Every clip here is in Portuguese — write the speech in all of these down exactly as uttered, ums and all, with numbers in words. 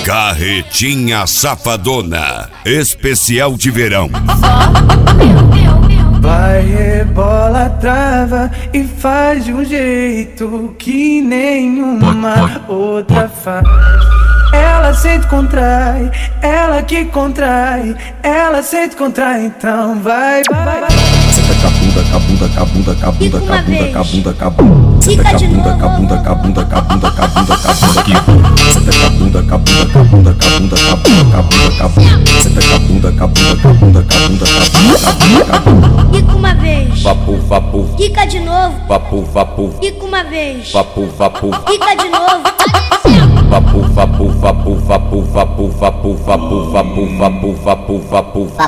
Carretinha Safadona, especial de verão. Vai, rebola, trava e faz de um jeito que nenhuma outra faz. Ela sente, contrai, ela que contrai, ela sente, contrai, então vai, vai, vai. Senta cabunda, cabunda, cabunda, cabunda, cabunda, cabunda, cabunda. Senta cabunda, cabunda, cabunda, cabunda, cabunda, cabunda, cabunda. Senta cabunda, cabunda, cabunda, cabunda, cabunda, cabunda, cabunda. Senta cabunda, cabunda, cabunda, cabunda, cabunda, cabunda, cabunda. Quica uma vez. Vapu, vapu. Quica de novo. Vapu, vapu. Quica uma vez. Vapu, vapu. Quica de novo. Vapu, vapu, vapu, vapu, vapu, vapu, vapu, vapu, vapu, vapu, vapu, vapu,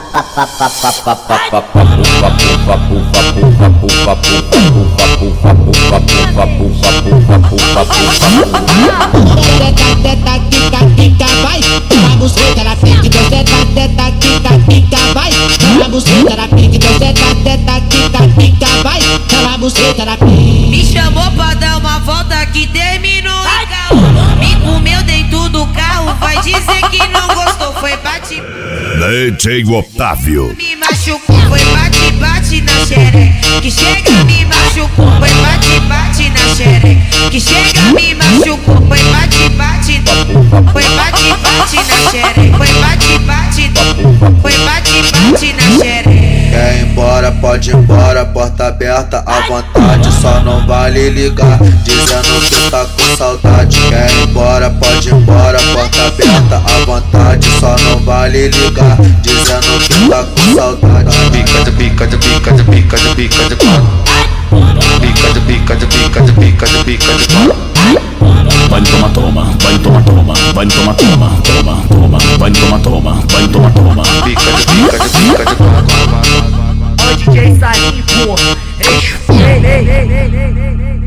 Teta, quica, quica, vai. Na buceta na pique, deu teta, teta, quica, quica, vai. Na buceta na pique, deu teta, teta, quica, quica, vai. Na buceta na pique. Me chamou pra dar uma volta que terminou em carro. Me comeu dentro do carro, vai dizer que não gostou, foi bate. D J Otávio. Me machucou, foi bate, bate na xereca. Que chega, me machucou, foi bate, bate na xereca. Que chega, me machucou, foi bate, bate. Foi bate, bate na xereca. Foi bate, bate. Foi bate, bate na xereca. Quer ir embora, pode ir embora, porta aberta à vontade. Só não vale ligar, dizendo que tá com saudade. Quer ir embora, pode ir embora, porta aberta à vontade. Só não vale ligar, dizendo que tá com saudade. Pica de pica de pica de pica de pica de pau. Pica de pica de pica de pica de pica de pau. Vai toma, toma, vai toma, toma, vai toma, toma, toma, toma, vai toma, toma, vai toma, toma. Pica de pica de pica de pau. Ó, D J Salim, pô. Ei, ei, ei, ei, ei, ei.